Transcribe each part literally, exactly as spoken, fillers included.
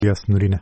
یاس نورینه.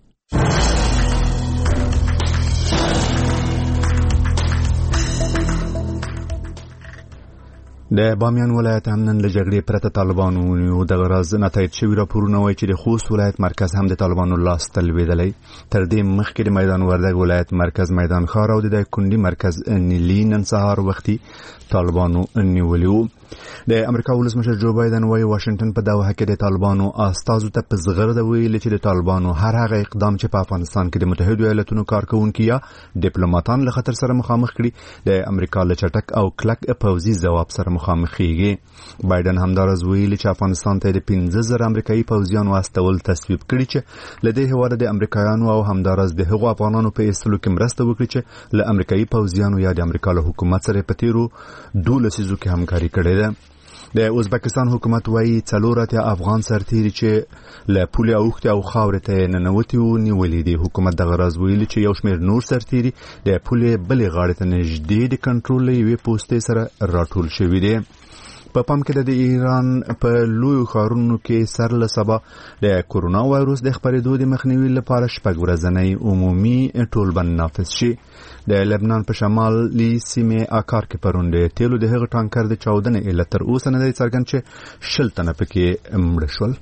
د بامیان ولایت هم نن له جګړې پرته طالبانو د غراز نتایج شوي راپورونه وایي چې د خوست ولایت مرکز هم د طالبانو لاس ته لوېدلی. تر دې مخکې د میدان وردګ ولایت مرکز میدان ښار او د دایکنډي مرکز نیلي نن سهار وختي طالبانو نیولي وو. د امریکا ولسمشر جو بایدن وایي واشنگټن په دغه کې د طالبانو استازو ته په زغرده ویلي چې د طالبانو هر هغه اقدام چې په افغانستان کې د متحدو ایالاتونو کارکونکي یا ډیپلوماټان له خطر سره مخامخ کړي د امریکا له چټک او کلک پوځي ځواب سره مخامخېږي. بایدن همدارس ویلي چې افغانستان ته د پنځه زره امریکایي پوځیانو استول تصویب کړي چې له دې هېواده د امریکایانو او همدارس د هغو افغانانو په ایستلو کې مرسته وکړي چې له امریکایي پوځیانو یا د امریکا له حکومت سره په تیرو دوه لسیزو کې همکاري کړې ده. د ازبکستان حکومت وایي څلور اتیا افغان سرتیري چې له پولې اوښتې او خاورې ته ننوتي وو نیولي دي. حکومت دغه راز ویلي چې یو شمېر نور سرتیري د پولې بلې غاړې ته نږدې د کنټرول له یوې پوستې سره راټول شوي دي. په پام کې د ایران په لویو ښارونو کې سر له سبا د کورونا وایروس د خپرېدو د مخنیوي لپاره شپږ ورځنی عمومي ټولبند نافذ شي. د لبنان په شمالي سیمې اکار کې پرون د تیلو د هغه ټانکر د چاودنې علت تر اوسه نه دی څرګند چې شل تنه پکې مړه شول.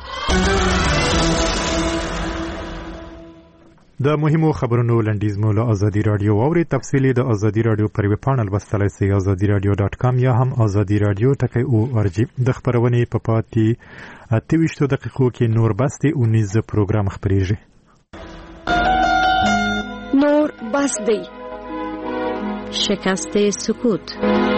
د مهمو خبرونو لنډیز مو له ازادي رادیو واوري. تفصیلی د ازادي رادیو پر ویب پاڼه لوستلای شئ ازادي رادیو ډاټ کام یا هم ازادي رادیو ټکی او ار جی. د خبرونې په پاتې اته ویشت دقیقو کې نور بس دی اونیز پروګرام خبرېږي. نور بس دی شکست سکوت.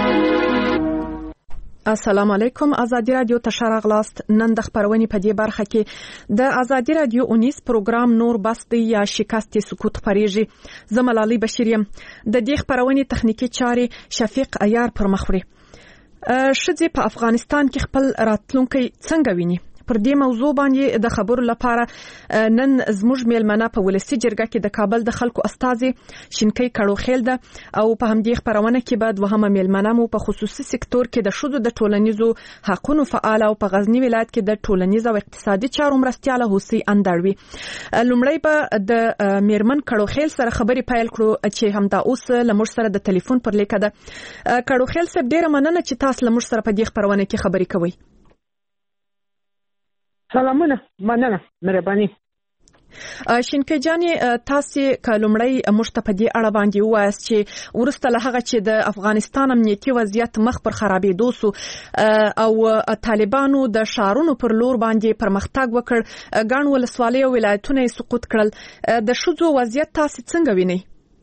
السلام علیکم. ازادي رادیو تشاره غلاست. نن د خبرونې په دې برخه کې د ازادي رادیو اونیز پروګرام نور بس دی یا شکست سکوت خبرېږي. زه ملالۍ بشیر یم. د دې خبرونې تخنیکی چارې شفیق عیار پر مخ وړي. ښځې په افغانستان کې خپل راتلونکی څنګه ویني؟ پر دې موضوع باندې د خبرو لپاره نن زموږ میلمنه په ولسی جرګه کې د کابل د خلکو استازي شینکۍ کړوخیل ده او په همدې خبرونه کې بعد وهمه میلمنه مو په خصوصي سکتور کې د شذو د ټولنیزو حقوقو فعال او په غزنی ولایت کې د ټولنیز او اقتصادي چارو مرستياله حسین اندړوي. لومړی به د میرمن کړوخیل سره خبري پیل کړو چې همدا اوس لمر سره د ټلیفون پر لیکه ده. کړوخیل سره ډیره مننه چې تاسو لمر سره په دې خبرونه کې خبري کوي. سلامونه، مننه، مهرباني. شینکۍ جانې تاسو کلمړی مشتپدي اړه باندې وایست چې ورسته له هغه چې د افغانستان امنیتي وضعیت مخ پر خرابېدو سو او طالبانو د شارونو پر لور باندې پرمختګ وکړ، ګڼ ولسوالۍ او ولایتونه سقوط کړل. د شذو وضعیت تاسو څنګه وینئ؟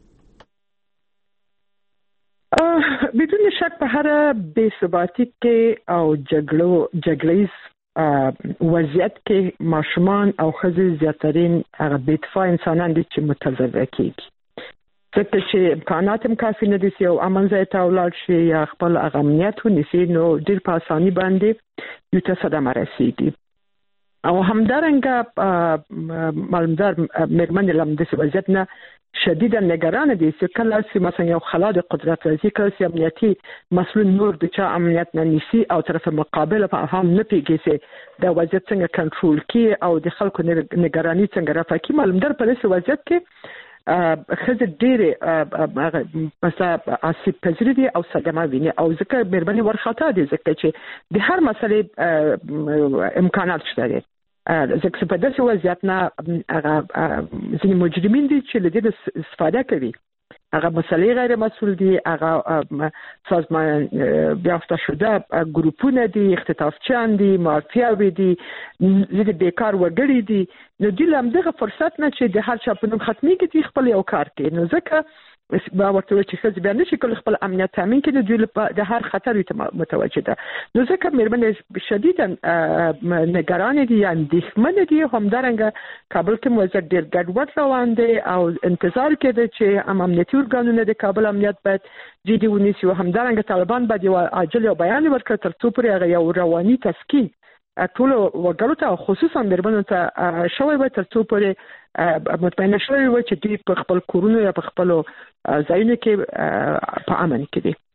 بدون شک په هر بې ثباتي کې او جګړو جګړیز وضعیت کې ماشومان او ښځې زیاترین هغه بې دفاع انسانان دي چې متضرر کېږي، ځکه چې امکانات هم کافي نه دي چې یو امن ځای ته ولاړ شي یا خپل هغه امنیت ونیسي، نو ډېر په اساني باندې یو ته صدمه رسېږي. او همدارنګه معلومدار مېرمنې له همداسې وضعیت نه شدیدا نگران دي چې کله چې مثلا یو خلا د قدرت راځي، کله چې امنیتي مسؤل نور د چا امنیت نه نیسي او طرف مقابل په هم نه پیږي چې د وضعیت څنګه کنټرول کړي او د خلکو نگرانی څنګه رافع کړي. معلومدار په دې وضعیت کې خزه ډېر مثلا آسیب پذیر دي او صدمه ویني او ځکه مېرمنې ورخطا دي، ځکه چې د هر مسلې امکانات شته. ځکه په داسې وضعیت نه هغه ځینې مجرمین دي چې له دې استفاده کوي، هغه مسلې غیر مسؤل دي، هغه سازمان یافته شده ګروپونه دي، اختطافچیان دي، مافیاوي دي، ځینې بیکار وګړي دي. نو دوی له همدغه فرصت نه چې د هر چا په نوم ختمېږي دوی خپل یو کار کوي. نو ځکه با ورته چې ښځې بیا نشي کولی خپل امنیت تامین کړي، دوی د هر خطر متوجه ده. نو ځکه مېرمنې شدیدا نگرانې دي یا اندېښمنې دي. همدارنګه کابل کې وضعیت ډېر ګډوډ روان دی او انتظار کې دی چې هم امنیتي ارګانونه د کابل امنیت باید جدي ونیسي او همدارنګه طالبان باید یو عاجل یو بیان ورکړي تر څو پورې هغه یو رواني تسکین ټول وګړو ته خصوصا مېرمنو ته شوی وي، تر څو پورې مطمئنه شوی وي چې دوی په خپل کورونو یا په خپل ځایونو کې په امن کې دي.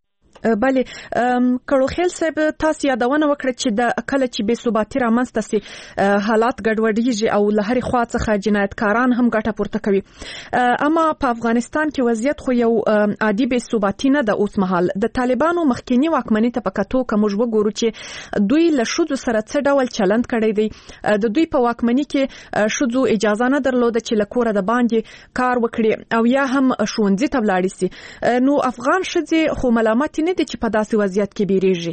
بله کړوخیل صاحب تاسو یادونه وکړه چې د کله چې بې ثباتي رامنځته سي حالات ګډوډیږي او له هرې خوا څخه جنایتکاران هم ګټه پورته کوي اما په افغانستان کې وضعیت خو یو عادي بې ثباتي نه ده اوس مهال د طالبانو مخکینی واکمنۍ ته په کتو که موږ وګورو چې دوی له ښځو سره څه ډول چلند کړی دی د دوی په واکمنۍ کې ښځو اجازه نه درلوده چې له کوره د باندې کار وکړي او یا هم ښوونځي ته ولاړې سي نو افغان ښځې خو ملامت نه دي چې په داسې وضعیت کې بیریږي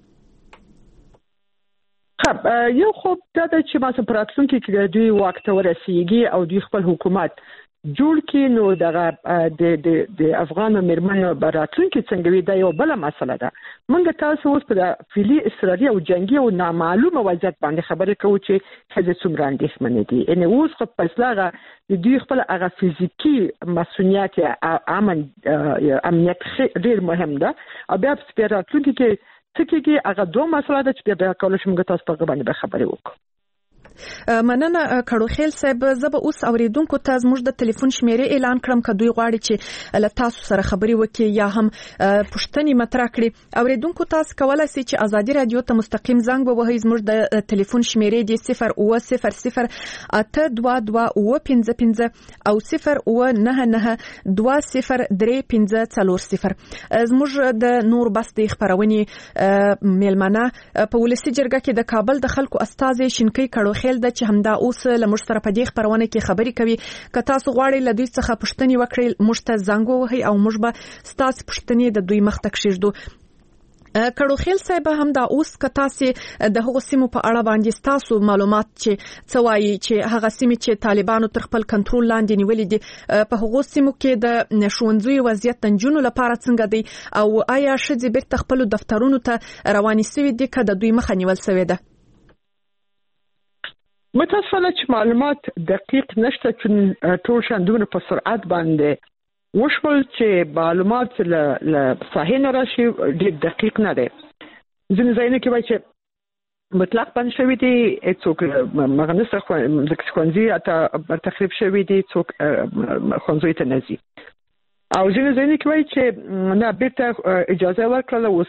خب یو خو دا چې ما سره پراتلونکي کې دوی واک ته ورسیږي او دوی خپل حکومت جوړ کړي نو دغه د د د افغان مرمنو براتلونکي څنګه وي دا یو بل مسله ده موږ تاسو اوس په فعلی اسرائیلي او جنگي او نامعلومه وضعیت باندې خبرې کوو چې هغه څومره اندېښمن دي ان اوس خو په اصلاغه د دوی خپل هغه فزیکی مسؤلیت امن امنیت ډیر مهم ده او بیا په راتلونکي کې څه کېږي هغه دوه مسله ده چې بیا کولای شم موږ تاسو په باندې خبرې وکړو مننه کړوخیل صاحب زب اوس اوریدونکو ته زموږ د ټلیفون شمیرې اعلان کړم که دوی غواړي چې له تاسو سره خبرې وکړي یا هم پوښتنې مطرح کړي اوریدونکو تاسو کولای شئ چې ازادي رادیو ته مستقیم زنګ ووهئ زموږ د ټلیفون شمیرې دی صفر اوه صفر صفر اته دوه دوه اوه پنځه پنځه او صفر اوه نه نه دوه صفر درې پنځه څلور صفر زموږ د نور بس د خبرونې میلمنه په ولسی جرګه کې د کابل د خلکو استازي شینکی کړوخیل خیل د چې همدا اوس لمر سره په دې خبرونه کې خبري کوي که تاسو غواړئ له دوی څخه پوښتنې وکړئ موږ ته زنګ ووهئ او موږ به ستاسو پوښتنې د دوی مخ ته کښېږدو کړوخیل صاحب هم دا اوس که تاسو د هغو سیمو په اړه باندې تاسو معلومات چې څه وایي چې هغه سیمې چې طالبانو تر خپل کنټرول لاندې نیولې دي په هغو سیمو کې د ښوونځیو وضعیت د نجونو لپاره څنګه دی او آیا ښځې بیرته خپلو دفترونو ته روانې سوي دي که د دوی مخه نیول سوې ده متاسفانه چې معلومات دقیق نشته چې ټول شاندونه په سرعت باندې وشول چې معلومات له صحیح نه راشي ډېر دقیق نه دی ځینې ځایونه کې وایي چې مطلق بند شوي دي څوک مغنسه ښوونځي اته تخریب شوي دي څوک ښوونځیو ته نه ځي او ځینې ځایونه کې وایي چې نه بیرته اجازه ورکړله اوس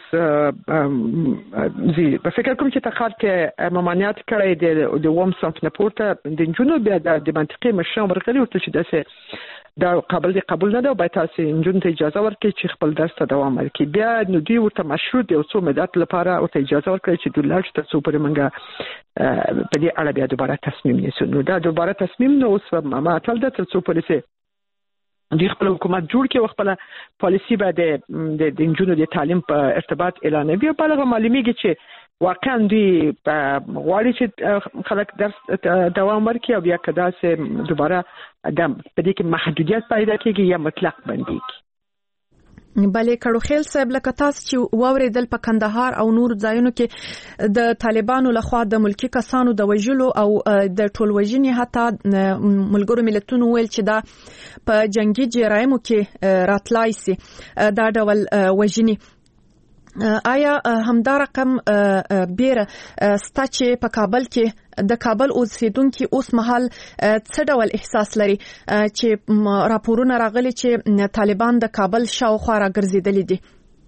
زی په فکر کوم چې تخار کې ممانعت کړی دی د اووم صنف نه پورته د نجونو بیا د منطقې مشران ورغلي ورته چې داسې دا قبل دی قبول نه ده او باید تاسې نجونو ته اجازه ورکړي چې خپل درس ته دوام ورکړي بیا نو دوی ورته مشروط یو څو مدت لپاره ورته اجازه ورکړي چې دوی لاړ شي تر څو پورې موږ په دې اړه بیا دوباره تصمیم نیسو نو دا دوباره تصمیم نو اوس معطل ده تر څو پورې دوی خپل حکومت جوړ کړي او خپل پالیسي باندې د نجونو د تعلیم په ارتباط اعلانوي او بلغه معلومیږي چې واقعا دوی غواړي چې خلک درس دوام ورکړي او بیا کدا سه دوباره د په دې کې محدودیت پیدا کیږي یا مطلق بنديږي بلې کړوخیل صاحب لکه تاسو چې واوریدل په کندهار او نور ځایونو کې د طالبانو لخوا د ملکی کسانو د وژلو او د ټولوژنې حتی ملګرو ملتونو ویل چې دا په جنگي جرایمو کې راتلای سي دا ډول وژنې آیا همدا رقم بیره ستا چې په کابل کې د کابل اوسیدونکو اوس مهال څه ډول احساس لري چې راپورونه راغلي چې طالبان د کابل شاوخوا راګرځېدلي دي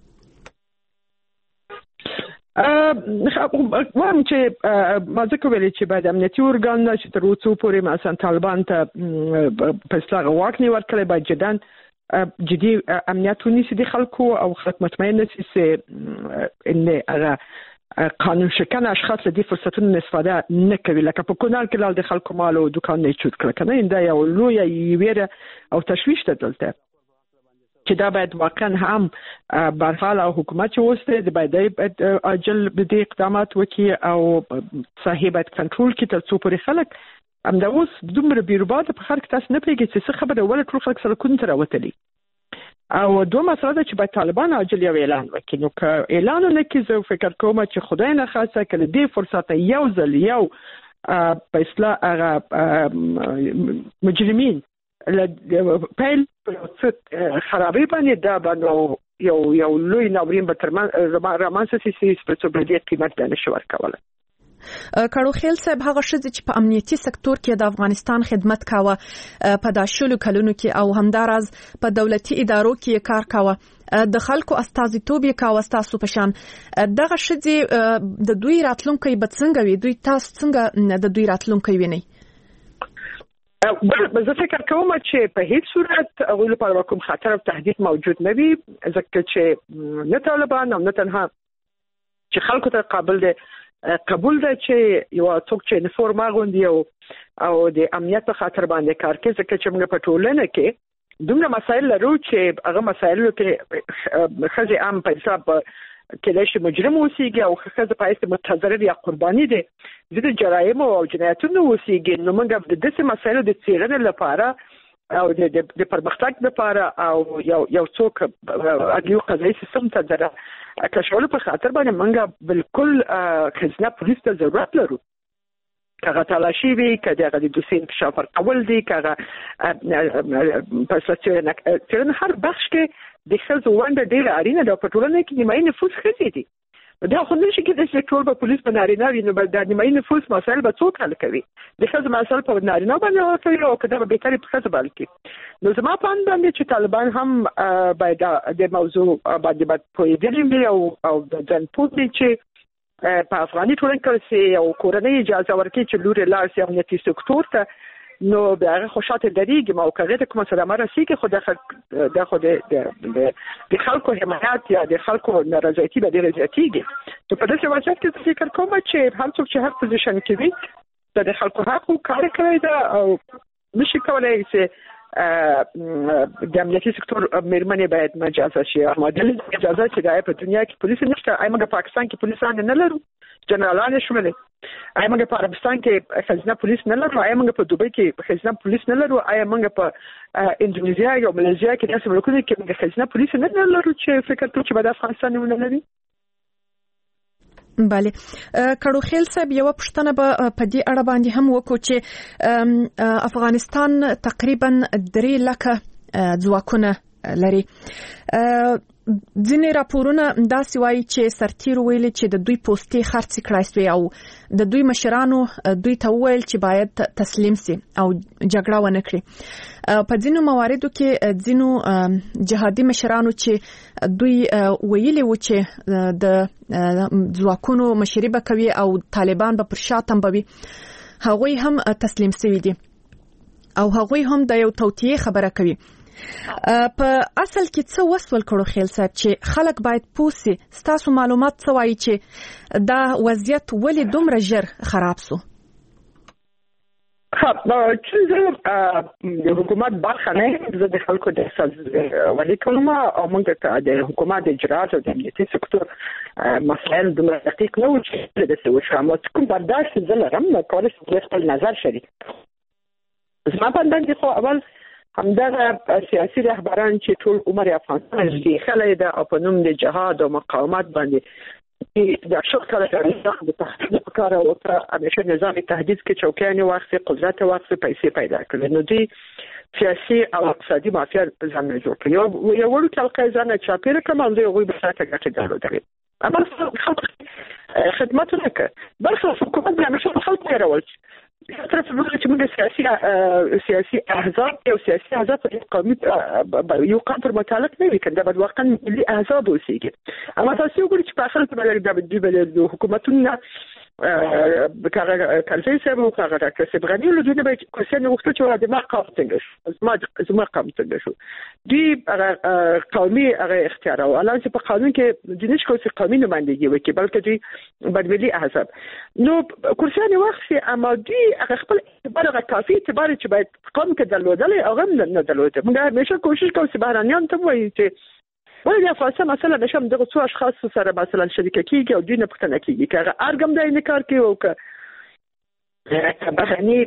وایم چې ما ځکه ویلي چې باید امنیتي ارګان چې تر اوسه پورې مثلا طالبان ته په اصلاح واک نیول کړی باید جداً جدي امنیت ونیسي د خلکو او خلک مطمئن نشي چې ان هغه قانون شکن اشخاص له دې فرصتونو استفاده نه کوي لکه په کونړ کې لاله د خلکو مال او دکان نه چوت کړ کنه دا یو لوی ویره او تشویش ته دلته چې دا باید واقعا هم برحال او حکومت چې اوسه د باید اجل د اقدامات وکړي او صاحب کنټرول کې تر څو پورې خلک ام دا اوس دومره بیروباد په خلک تاسو نه پیږي چې څه خبره ولا ټول خلک سره کون تر وتلی او دوه مسله ده چې باید طالبان عاجل یو اعلان وکړي نو که اعلان نه کړي زه فکر کوم چې خدای نه خاصه کله دې فرصت یو ځل یو په اصلاح هغه مجرمین پیل خرابې باندې دا باندې یو یو لوی ناورین به تر رامانسه سي سي په څو باندې قیمت نه شو ورکوله کړو خیل صاحب هغه شذ چې په امنیتي سکتور کې د افغانستان خدمت کاوه په داشلو کلونو کې او همدارز په دولتي ادارو کې کار کاوه د خلکو استازیتوب یې کاوه تاسو په شان دغه شذ د دوی راتلونکي به څنګه وي دوی تاسو څنګه د دوی راتلونکي ویني زه فکر کوم چې په هیڅ صورت هغوی لپاره کوم خطر او تهدید موجود نه وي ځکه چې نه طالبان او نه تنها چې خلکو ته قابل دي قبول ده چې یو څوک چې انفورم اغوندي او او د امنیت په خاطر باندې کار کوي ځکه چې موږ په ټولنه کې دومره مسایل لرو چې هغه مسایلو کې خزي عام په حساب کله چې مجرم اوسېږي او خزه پایسته متضرر یا قرباني دي د جرایم او جنایتونو اوسېږي نو موږ د دې مسایلو د څېړنې لپاره او د د پرمختګ لپاره او یو یو څوک اګیو قضایي سیستم ته دره کښول په خاطر باندې موږ بالکل خزنه پولیس ته ضرورت لرو کغه تلاشي وی کده د دوسین کشافر اول دی کغه پساتونه ترن هر بخش کې د خزو وند ډیر اړینه د پټولنه کې نیمه نفوس خزي دي دا خو نشي کې د ټول په پولیس په نارینه ویني بل د نیمه نفوس مسایل به څوک حل کوي د خزو مسایل په نارینه باندې کوي او کده به تر په خزو باندې نو زما په اند باندې چې طالبان هم باید د موضوع باندې باید پوهیدلی او او د ځن پوهې چې په افغاني ټولنه کې او کورنۍ اجازه ورکړي چې لوري لار سي امنیتي سکتور ته نو بیا خوشاته دریږي مو کړه د کوم سره مرسي کې خو د خو د د خلکو حمایت یا د خلکو نارضایتي به ډیره زیاتېږي نو په داسې وضعیت کې فکر کوم چې هر څوک چې هر پوزیشن کې وي د خلکو حق کار کوي دا او نشي کولای چې د امنیتي سکتور مېرمنې باید مجازه شي او د اجازه چې د په دنیا کې پولیس نشته ایمه په پاکستان کې پولیسان نه لرو جنرالان شمول ایمه په عربستان کې خزانه پولیس نه لرو ایمه په دوبۍ کې خزانه پولیس نه لرو ایمه په اندونیزیا او ماليزیا کې داسې ملکونه کې خزانه پولیس نه لرو چې فکر کوم چې په افغانستان نه لري بله کړو خیل صاحب یو پښتنه به په دې اړه باندې هم وکړو چې افغانستان تقریبا درې لکه ځواکونه لري ځینې راپورونه دا سوي چې سرتیر ویلي چې د دوی پوسټي خرڅ کړای شوی او د دوی مشرانو دوی ته ویل چې باید تسلیم سي او جګړه ونه کړي په ځینو مواردو کې ځینو جهادي مشرانو چې دوی ویلي و چې د ځواکونو مشري به کوي او طالبان به پر شاتم بوي هغوی هم تسلیم شوی دي او هغوی هم د یو توطئه خبره کوي په اصل کې څه وسول کړو خیل صاحب چې خلک باید پوسي ستاسو معلومات څه وایي چې دا وضعیت ولې دومره ژر خراب سو خب چې د حکومت برخه نه زه د خلکو د احساس ولې کوم او موږ ته د حکومت اجرات او د امنیتي سکتور مسایل د دقیق نه و چې د څه شامل کوم برداشت زلرم کولای شم خپل نظر شریک زما په اند خو اول همدغه سیاسي رهبران چې ټول عمر افغانستان کې خلای د اپنوم د جهاد او مقاومت باندې د شکل سره د تحقیق کار او تر همیشه نظام تهدید کې چوکیان واخلي قدرت واخلي پیسې پیدا کړي نو دی سیاسي او اقتصادي مافیا ځان جوړ کړي یو یو ورته تلقي ځان چاپیره کوم دوی غوي به ساته ګټه درلودي اما خدماتونه کوي بلخ حکومت د همیشه خلک راول طرف چې موږ سیاسي سیاسي احزاب او سیاسي احزاب په قومي یو قوم پر متعلق نه وي کنده بد واقعا ملي احزاب اوسېږي اما تاسو وګورئ چې په اخر کې د د حکومتونو کاغه کلفي سبب او کاغه راکسب غني له دې به کوشش نه وکړي چې د ما قام څنګه شو ما زما قام څنګه شو دی قومي هغه اختیار او الان چې په قانون کې د نشکو چې قومي نمائندګي وکړي بلکې دی بدملي احزاب نو کوشش نه وکړي اما دی هغه خپل اعتبار هغه کافي اعتبار چې باید قوم کې درلودل او هم نه درلودل موږ همیشه کوشش کوو چې بهرانيان ته وایي چې ولې د افغانستان مثلا نشم دغه څو اشخاص سره مثلا شریک کیږي او دینه پښتنه کیږي که ارګم د انکار کوي او که بهرني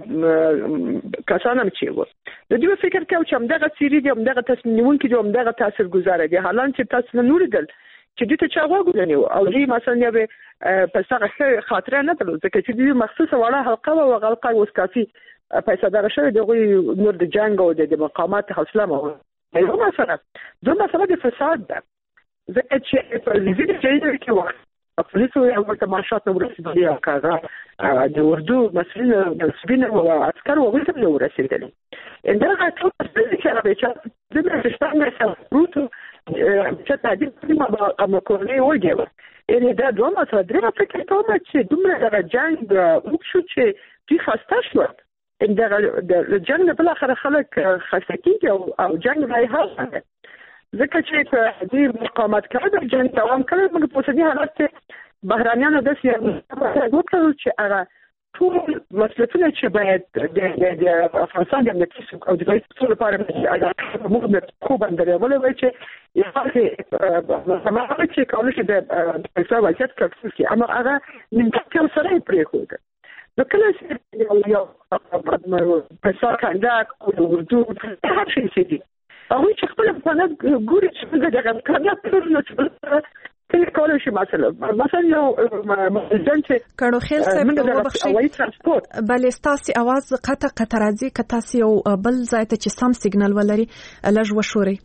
کسانم چې وو د دې فکر کوم چې همدغه سری دي همدغه تصمیم نیونکي دي همدغه تاثیرګذار دي حالان چې تاسو نه نوریدل چې دې ته چا وګورنیو او دې مثلا یو په څنګه خاطر نه درلود ځکه چې دې مخصوصه وړه حلقه او غلقه اوس کافي پیسې دغه شوی دغه نور د جنگ او د مقامات حوصله مو یو مثلا دوه مثلا د فساد ده ځکه چې په دې کې چې وخت پولیسو یو ورته ماشات نو ورسېدلی او کاغه د اردو مسلین د سبین او عسكر او ورته نو ورسېدلی انده ټول څه چې راځي چې د مشتانه سره روتو چې تعدیل کړم ما کولی وګورم یعنی دا دوه مسله درې فکر کوم چې دومره د جنگ او شو چې دوی خسته شو ان د جنگ په اخر خلک خسته کیږي او جنگ راي حل ځکه چې په دې مقاومت کړه جنگ دوام کړي موږ په دې حالت کې بهرانيانو د سیاسي وکړو چې هغه ټول مسلکونه چې باید د د افغانستان د امنیتي او د ټول لپاره موږ د کو باندې ولې وایي چې یوازې سماعت چې کولای شي د پیسې وضعیت کړي اما هغه نیمګړتیا سره پرې کوي نو کله چې یو یو پیسې کنده او اردو هر شي سي هغه چې خپل په ګوري چې دغه کنده پرونه چې کله کولای شي مثلا مثلا یو مزنت کړو خیر صاحب د وبخښي بل استاسي आवाज قطع قطع راځي که تاسو یو بل ځای ته چې سم سیګنال ولري لږ وشوري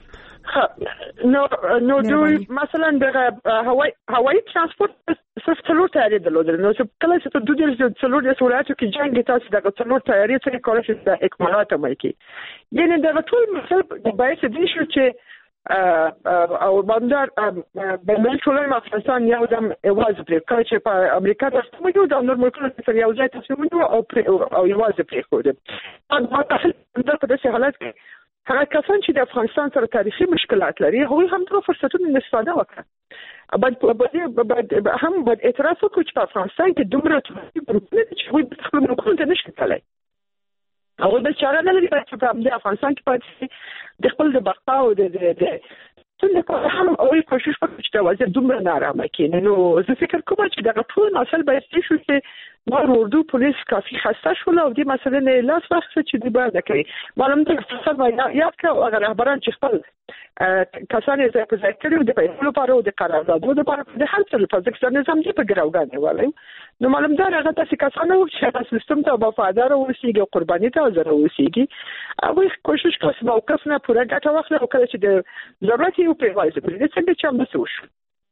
نو نو دوی مثلا د هواي هواي ترانسپورت صرف څلور تیارې درلودل نو چې کله چې د دوی د څلور د ولایتو کې جنگ تاسو د څلور تیارې څخه کولای شي د اکمالات ملکی یعنی د ټول مثلا د باید دي شو چې او باندې بل ټول افغانستان یو دم واز پرې کړ چې په امریکا د ستمو د نور ملکونو سره یو ځای تاسو او او یواز پرې خو دې په تاسو په داسې حالت کې هغه کسان چې د افغانستان سره تاریخي مشکلات لري هغوی هم د فرصتونو استفاده وکړه بعد هم بعد اعتراف وکړو چې په افغانستان کې دومره ګروپونه چې هغوی په خپل ملکونو ته نشي تللی هغوی بل چاره نه لري چې په افغانستان کې پاتې د خپل د بقا او د څنګه هم هغوی کوشش وکړي چې د وضعیت دومره نارامه کړي نو زه فکر کوم چې دغه ټول مسایل باید څه شو چې نور اردو پولیس کافي خسته شول او دې مسله نه لاس وخت چې دی باید کوي معلوم ته فساد باید یاد کړو هغه رهبران چې خپل کسان یې په ځای کړو د پیسو لپاره او د قراردادونو لپاره د هر څه لپاره ځکه نظام دې په ګراوګانې والي نو معلوم دا هغه تاسو کسان او چې سیستم ته وفادار اوسېږي قرباني ته زره اوسېږي او کوشش کوي چې موقف نه پوره ګټه واخلي او کله چې د ضرورت یو په وایي په دې څنګه چې هم وسوش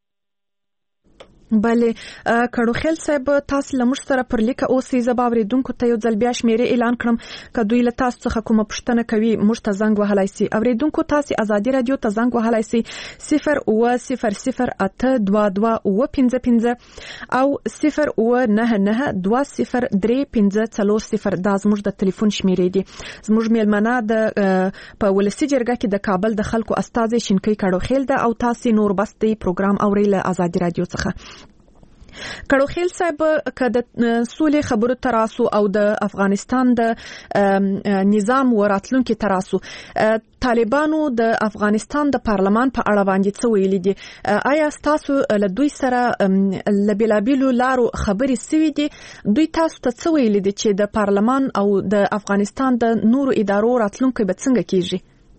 بله کړو خیل صاحب تاسو لمر سره پر لیکه اوسې زباوریدونکو ته یو ځل بیا شمیره اعلان کړم ک دوی له تاسو څخه کومه پوښتنه کوي موږ ته زنګ وهلای شي اوریدونکو تاسو ازادي رادیو ته زنګ وهلای شي صفر او صفر صفر اته دوه دوه او پنځه پنځه او صفر او نه نه دوه صفر درې پنځه څلور صفر دا زموږ د ټلیفون شمیرې دي زموږ میلمنه د په ولسی جرګه کې د کابل د خلکو استاد شینکی کړو خیل ده او تاسو نور بس دی پروګرام اوري له ازادي رادیو څخه کړو خیل صاحب کده سولې خبرو تراسو او د افغانستان د نظام وراتلونکو تراسو طالبانو د افغانستان د پارلمان په اړه باندې څه ویلي دي آیا تاسو له دوی سره لبلابلو لارو خبري سوي دي دوی تاسو ته څه ویلي دي چې د پارلمان او د افغانستان د نورو ادارو راتلونکو به څنګه کیږي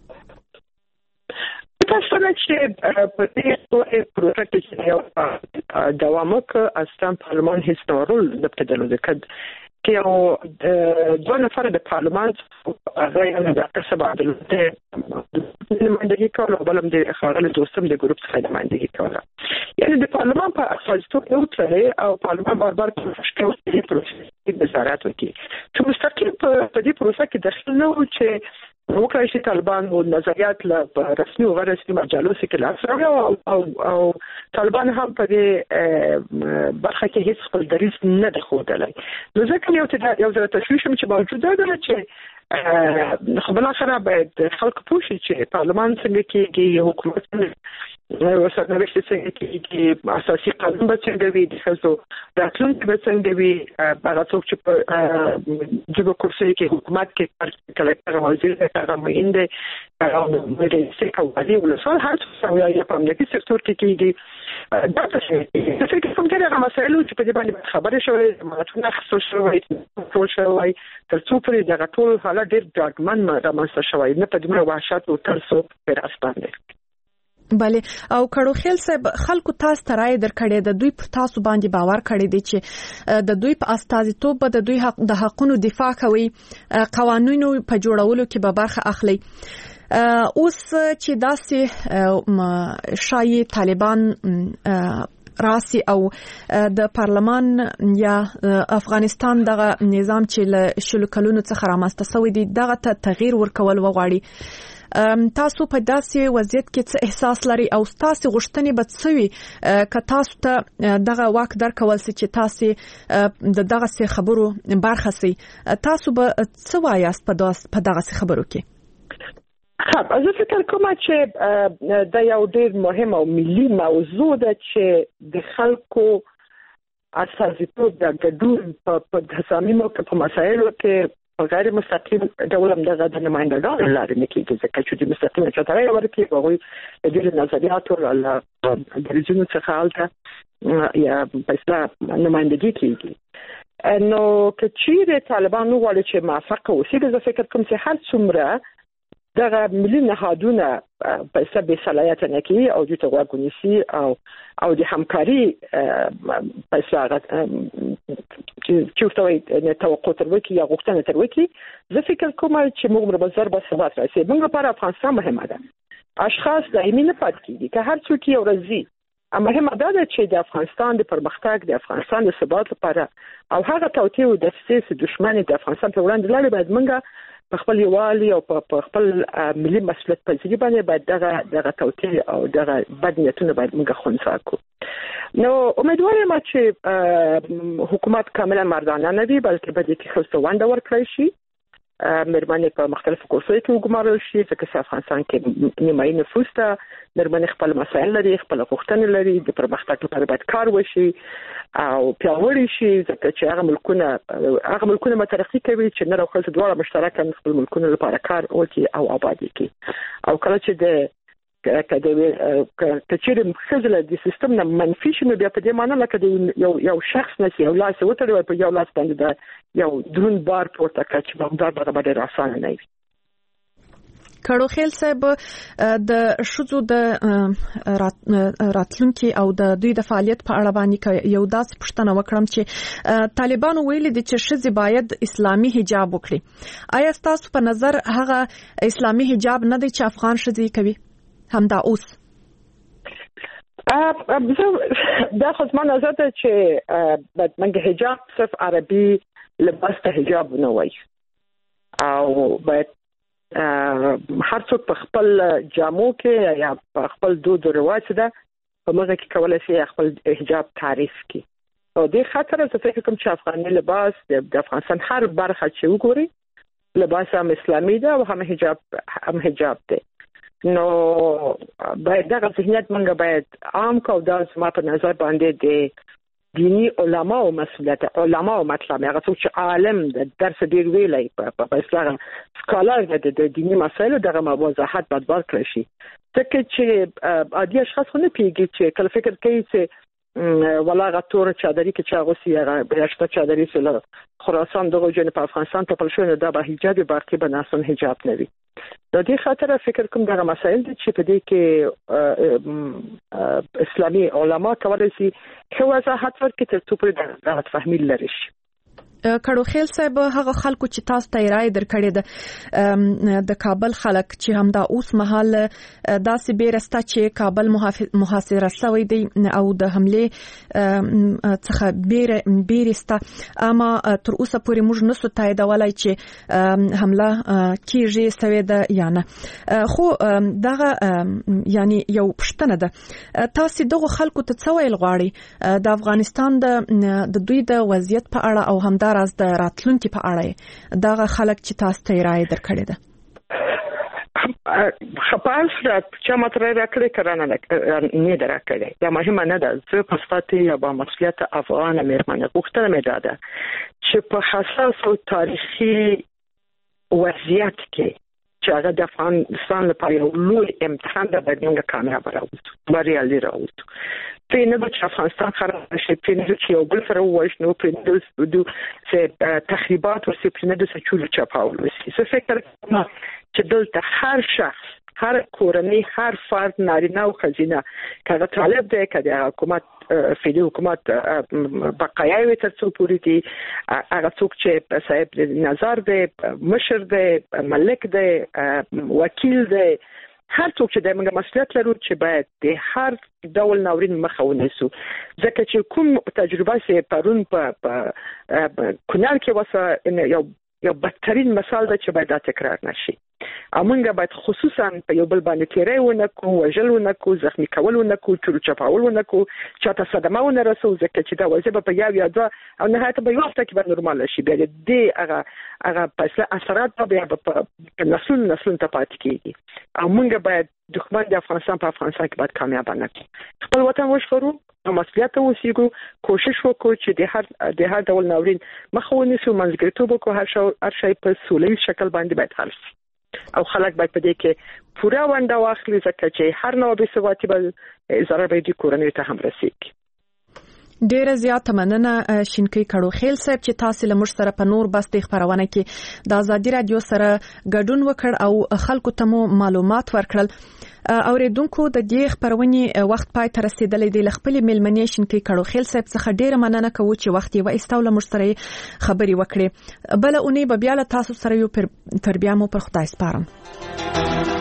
تاسو نه چې په دې ټول پروسه کې یو دوام وکړ اصلا پارلمان هیڅ رول نه پدلو ځکه کې یو دوه نفر د پارلمان هغه یې د ډاکټر صاحب عبدالله نمائندګي کوله بلم د خارل دوستم د ګروپ څخه نمائندګي کوله یعنی د پارلمان په استازیتوب یو څه او پارلمان بار بار کوشش کوي چې پروسه کې وزارت وکړي چې مستقیم په دې پروسه کې داخل نه و چې وکړای شي طالبان او نظریات له رسمي او غیر رسمي مجالو کې لاسره او او او طالبان هم په دې برخه کې هیڅ خپل دریځ نه درلودلی نو ځکه یو ته یو ځل تشویش چې موجوده ده چې خبره سره باید خلک پوه شي چې پارلمان څنګه کېږي حکومت وسره نوښت څنګه کېږي اساسي قانون به څنګه وي د خصو راتلونکي به څنګه وي هغه څوک چې په جګو کرسي کې حکومت کې کله وزیر هغه مینده هغه مې څه کوي ولسوال هر څه یو په امنیتي سکتور کې کېږي دا څه چې څه کوم چې هغه مسایل چې په دې باندې خبرې شوې ماتونه خصو شوې ټول شوې تر څو پرې دغه ټول حالت ډېر ډاډمن رامنځته شوی نه په دې وحشت او ترسو پر اسپانده بله او کړو خیل صاحب خلکو تاسو ته راي درکړې د دوی په تاسو باندې باور کړی دی چې د دوی په استازیتوب د دوی حق د حقونو دفاع کوي قوانینو په جوړولو کې به برخه اخلي اوس چې داسې شایي طالبان راسي او د پارلمان یا افغانستان دغه نظام چې له شلو کلونو څخه رامنځته شوی دی دغه ته تغییر ورکول وغواړي. تاسو په داسې وضعیت کې څه احساس لري او تاسو غوښتنې به څه وي که تاسو ته دغه واک درکول سي چې تاسو د دغه څه خبرو برخه سي تاسو به څه وایاست په دغه څه خبرو کې؟ خب از فکر کوم چې دا یو ډیر مهم او ملي موضوع ده چې د خلکو اساسیتوب د ګډون په تصامیمو کې په مسایلو کې په غیر مستقیم ډول هم دغه د نمائندګانو لارې نه کېږي ځکه چې د مستقیم چاته ورکړي هغوی د دې نظریاتو له درځونو څخه هلته یا په اصطلاح نمائندګي کېږي. نو که چیرې طالبان وغواړي چې موافقه وشي زه فکر کوم چې هر څومره دغه ملي نهادونه په سبب صلاحیت نه کوي او د توګه نیسي او او د همکاري په اصطلاح چې څه نه توقع تر وکی یا غوښتنه تر وکی زه فکر کوم چې موږ به ضرب ثبات راسي. موږ لپاره افغانستان مهمه ده. اشخاص دایمي نه پات کیږي که هر څوک یو ورځي اما مهمه ده چې د افغانستان د پرمختګ د افغانستان د ثبات لپاره او هغه توطئه او د سیاسي دښمنۍ د افغانستان په وړاندې لاره باید موږ په خپل یوالي او په خپل ملي مسؤلیت پذیری باندې باید دغه دغه توطئه او دغه بد نیتونه باید موږ خنثی کړو. نو امیدوار یم چې حکومت کاملا مردانه نه وي بلکې به د کې ونده ورکړي شي مېرمنې په مختلفو کورسونو کې وګمارل شي ځکه چې افغانستان کې نیمایي نفوس ته مېرمنې خپل مسایل لري خپل غوښتنې لري د پرمختګ لپاره باید کار وشي او پیاوړي شي ځکه چې هغه ملکونه هغه ملکونه مترقي کوي چې نر او ښځه دواړه مشترکاً خپل ملکونه لپاره کار وکړي او آباد کړي او کله چې د کله چې چې خزله د سیستم نه منفي شنو بیا په دې معنی لکه یو یو شخص نشي یو لاس وتړي په یو لاس باندې دا یو درون بار پورته کړي چې بمدار به باندې آسان نه وي. کړو خیل صاحب د شذو د راتلونکي او د دوی د فعالیت په اړه باندې یو داسې پوښتنه وکړم چې طالبان ویلي دي چې شذې باید اسلامي حجاب وکړي. آیا تاسو په نظر هغه اسلامي حجاب نه دی چې افغان شذې کوي همدا اوس؟ دا خو زما نظر ده چې باید موږ حجاب صرف عربي لباس ته حجاب نه وایي او باید هر څوک په خپل جامو کې یا په خپل دود او رواج ده په موږ کې کولای شي خپل حجاب تعریف کړي. او د خاطر زه فکر کوم چې افغاني لباس د افغانستان هر برخه چې وګوري لباس هم اسلامي ده او هم حجاب هم حجاب ده. نو باید دغه ذهنیت موږ باید عام کو دا زما په نظر باندې د دینی علما او مسؤلیت علما او مطلب هغه څوک چې عالم د درس ډیر ویلای په اصطلاح سکالر د دینی مسایلو دغه وضاحت باید ورکړي شي ځکه چې عادي اشخاص خو نه پیږي چې کله فکر کوي چې ولاغه تور چادري کې چې هغه سیاره بیاشته چادري سره خراسان دغه جن په افغانستان ته پلشونه د به حجاب باقي بناسن حجاب نه وي. د دې خاطر فکر کوم دغه مسایل دي چې په دې کې اسلامي علما کولای شي خو وضاحت ورکړي تر څو په دغه فهمي لري شي. کړو خیل صاحب هغه خلکو چې تاسو ته رائے درکړي د د کابل خلک چې همدا اوس مهال داسې بیرسته چې کابل محاصره شوی دی او د حمله څخه بیر بیرسته اما تر اوسه پورې موږ نسو تاییدولای چې حمله کیږي سوي ده یا نه خو دغه یعنی یو پښتنه ده تاسو دغه خلکو ته څه ویل غواړي د افغانستان د دوی د وضعیت په اړه او همدا راز د راتلونکي په اړه دغه خلک چې تاسو ته رائے درکړي ده؟ خپل سره چې ماته راکړي کرانه نه درکړي دا مهمه نه ده. زه په صفت یا با مسؤلیت افغان مېرمنه غوښتنه مې ده چې په حساس او تاریخي وضعیت کې چې هغه د افغانستان لپاره یو لوی امتحان ده باید موږ کامیاب راوځو بریالي راوځو. په نه چې افغانستان خراب شي په نه چې یو بل سره وښنو په نه د څه تخریبات او څه په نه د څه چول چپاول وسی. زه فکر کوم چې دلته هر شخص هر کورنۍ هر فرد نارینه او ښځینه کله طالب دی کله حکومت فعلی حکومت بقایاوي تر څو پوری دي هغه څوک چې صاحب نظر دی مشر دی ملک دی وکیل دی هر څوک چې د موږ مسؤلیت لرو چې باید د هر ډول ناورین مخه ونیسو ځکه چې کوم تجربه چې پرون په کونړ کې وسه یو یو بدترین مثال ده چې باید دا تکرار نشي. امونګه باید خصوصا په یو بل باندې تیرې ونه کو وژل ونه کو زخمی کول ونه کو چور چپاول ونه کو چاته صدمه ونه رسو ځکه چې دا وځي په یو یا دوه او نهایت به یو وخت کې به نورمال شي بیا دې هغه هغه په اثرات به په نسل نسل ته پاتې کیږي. امونګه باید دښمن د افغانستان په افغانستان کې باید کامیاب نه کړي. خپل وطن وشفرو او مسؤلیت وسیګو کوشش وکړو چې د هر د هر ډول ناورین مخه ونیسو منځګړیتوب وکړو هر شو هر شی په سولې شکل باندې باید حل شي او خلک باید په دې کې پوره ونده واخلي ځکه چې هر نوع بې ثباتي به ضرر به د کورنۍ ته هم رسیږي. ډیره زیاته مننه شینکی کړو خیل صاحب چې تاسو له موږ سره په نور بستې خبرونه کې د ازادي رادیو سره ګډون وکړ او خلکو ته مو معلومات ورکړل. اوریدونکو د دې خبرونې وخت پای ته رسیدلې دی. خپل ملمنې شینکی کړو خیل صاحب څخه ډیره مننه کوو چې وخت یې وایستاو له موږ سره خبري وکړي. بل اونۍ به بیا له تاسو سره یو پر بیا مو پر خدای سپارم.